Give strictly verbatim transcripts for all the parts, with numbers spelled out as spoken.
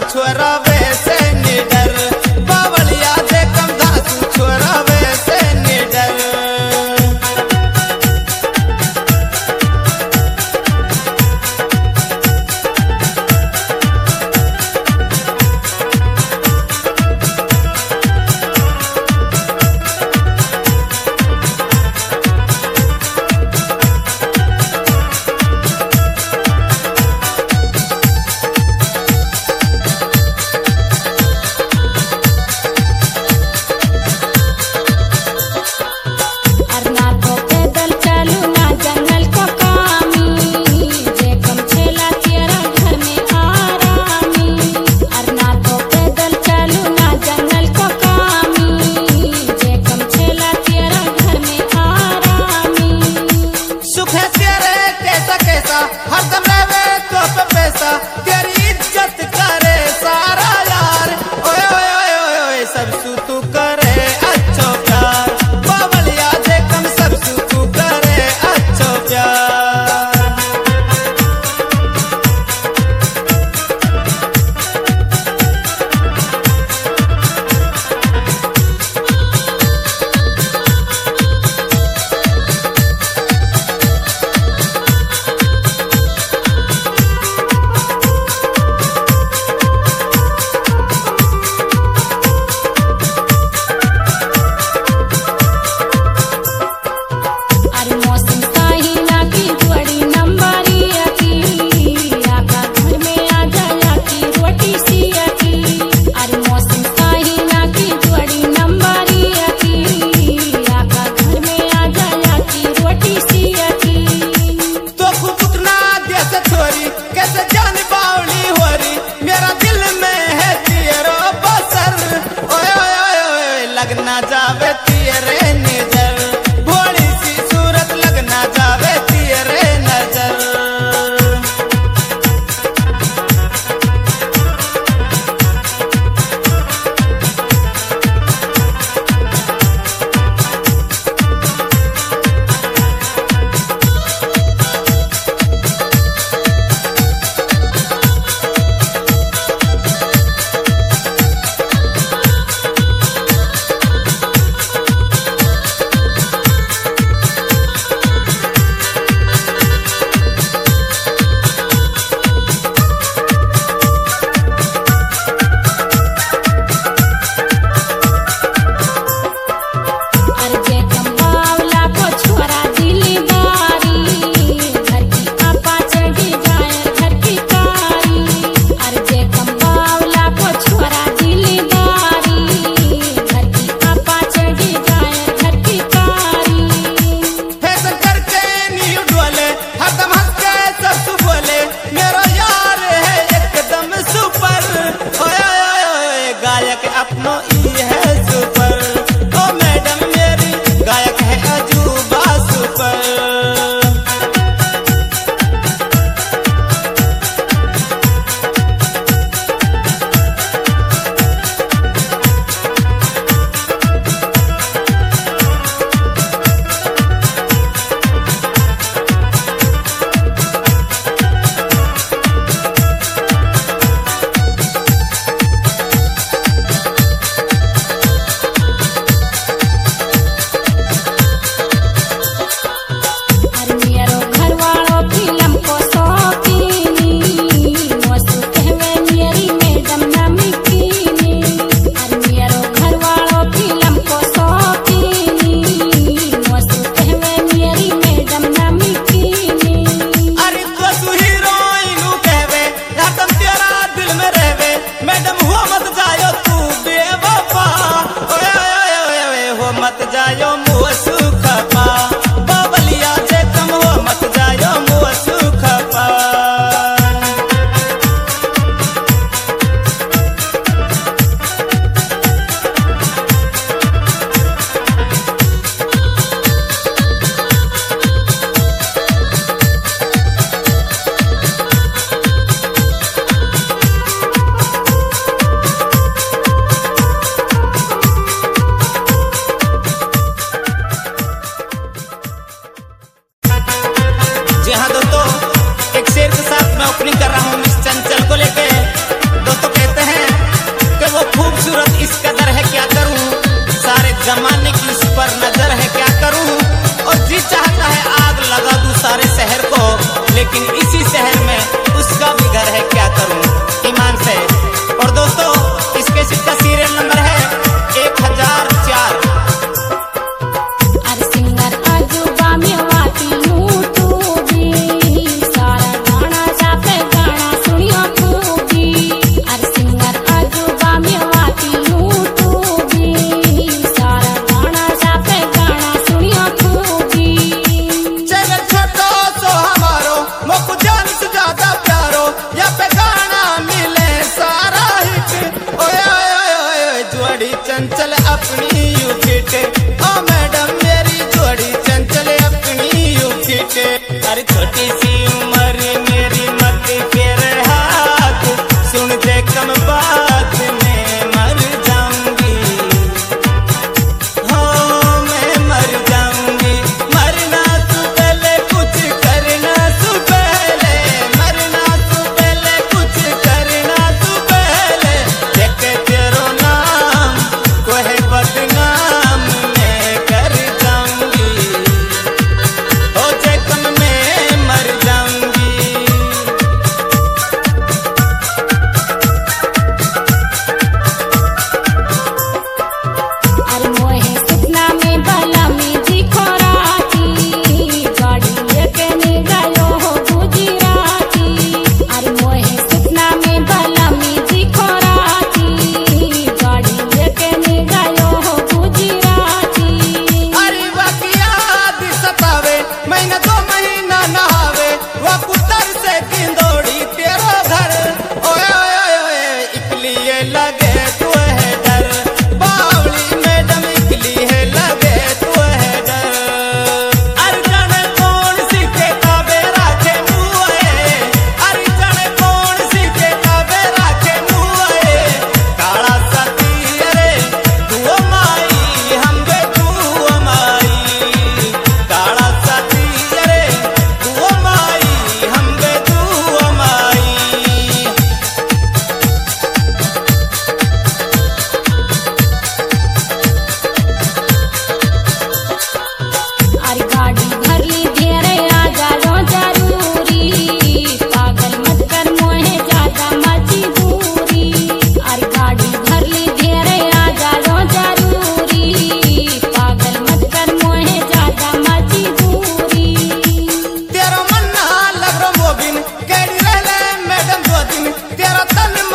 छोरा वैसे निडर, बावलिया से कम धासु छोरा वैसे निडर।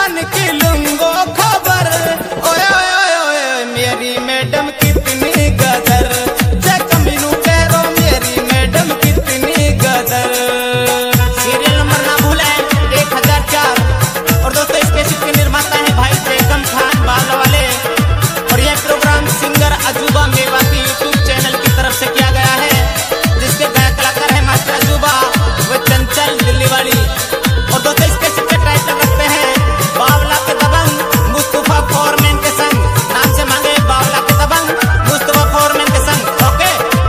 बन के लूंगो खबर। ओए ओए ओए ओए मेरी मैडम कितनी गदर, जय कमीनू करो मेरी मैडम कितनी गदर। सीरियल नंबर ना भूलें एक हजार चार। और दोस्तों इसके के निर्माता है भाई बेगम खान बाल वाले, और यह प्रोग्राम सिंगर अजूबा मेवाती यूट्यूब चैनल की तरफ से किया गया है, जिसके गायक कलाकार है मास्टर अजूबा व चंचल दिल्ली वाली। और दोस्तों इसके सिक्के टाइटल रखते हैं बावला के दबंग मुस्तफा फोरमैन के संग। नाम से मांगे बावला के दबंग मुस्तफा फोरमैन के संग। ओके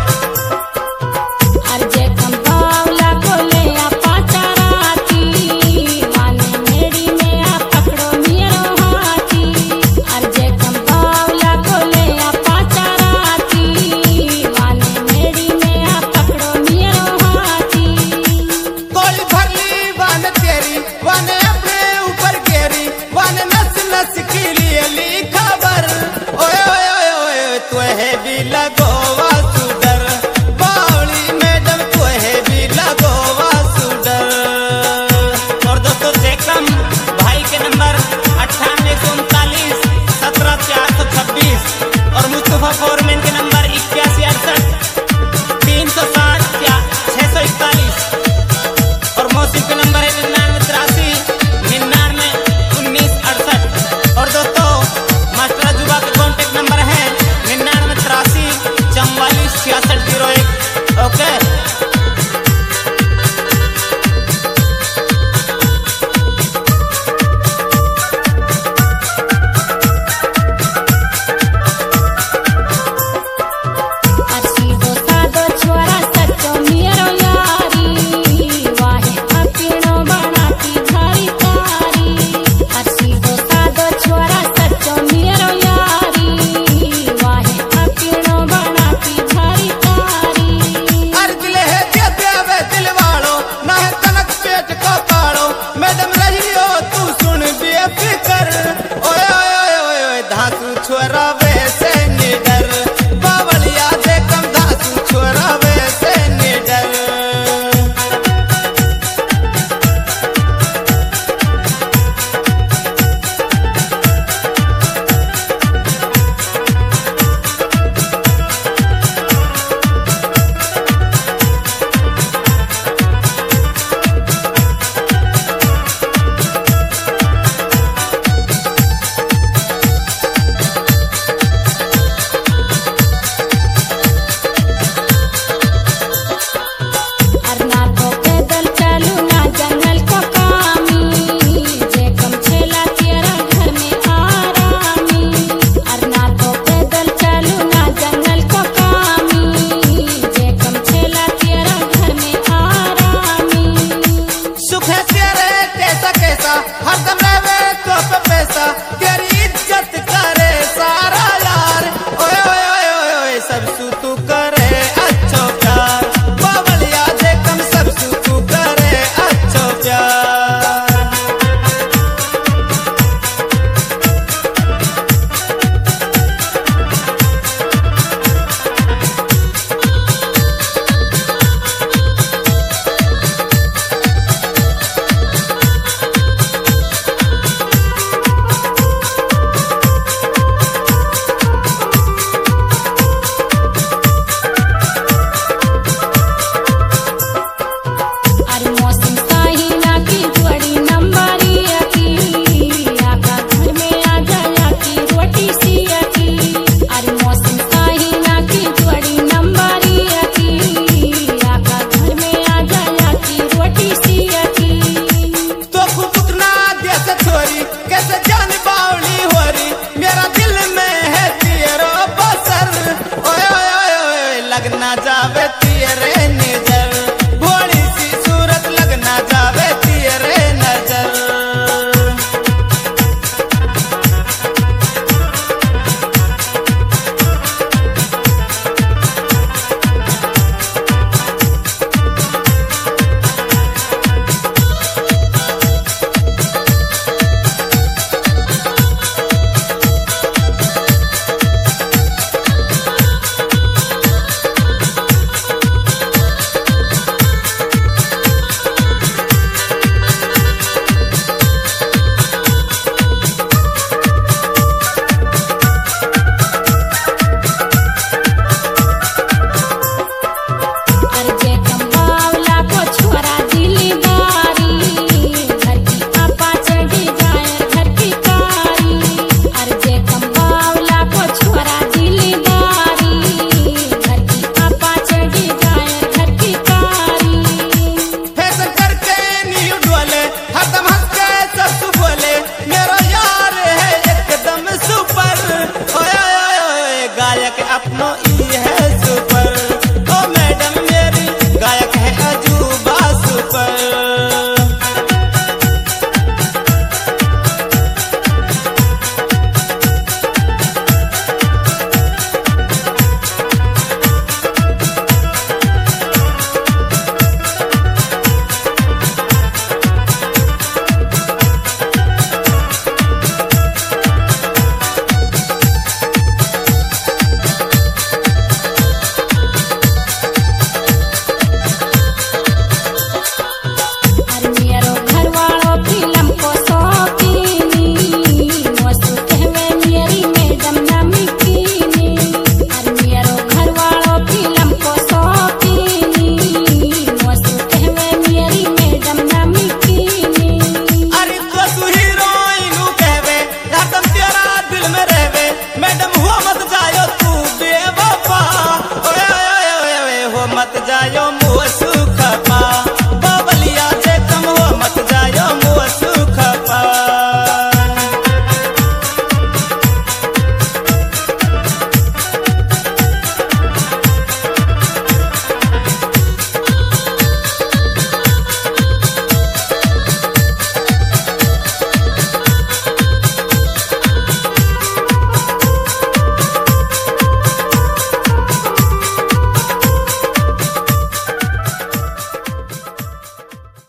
अर्जे कम बावला कोले आ पाचाराती, वाने मेड़ी में आ पकड़ो मेरो हाथी। अर्जे कम बावला कोले आ पाचाराती, वाने मेड़ी में आ पकड़ो मेरो हाथी। गोली भरली वन तेरी, वन अपने ऊपर गेरी, वन नस नस की लिए ली खबर। ओए ओए ओए ओए तू है भी लगोवा सुडर, बावली मैडम तू है भी लगोवा सुडर। और दोस्तों जयकम भाई के नंबर अट्ठानवे सौ उनतालीस सत्रह चार सौ छब्बीस और मुस्तफा फोरमैन के नंबर इक्यासी अड़सठ तीन सौ साठ या छह सौ इकतालीस। और मौसम के नंबर है निन्यानवे तिरासी निन्यानवे उन्नीस अड़सठ। और दोस्तों मास्टर अजूबा के कॉन्टेक्ट नंबर है निन्यानवे तिरासी चौवालीस छियासठ जीरो एक। ओके अर्सी दो सादो छोरा सच्चो मेरो यारी, वाहे अपीणो बनाती थारी तारी। अर्सी दो सादो छोरा सच्चो मेरो यारी, वाहे अपीणो बनाती थारी तारी। अर्ज ले है दे देवे दिल वालो, ना है तनक पेट को पालो, मैडम रही हो तू सुन बेफिकर। ओए ओए ओए ओए ओए धांसू छोरा वैसे निडर, बावलिया दे कम धांसू छोरा वैसे निडर। नो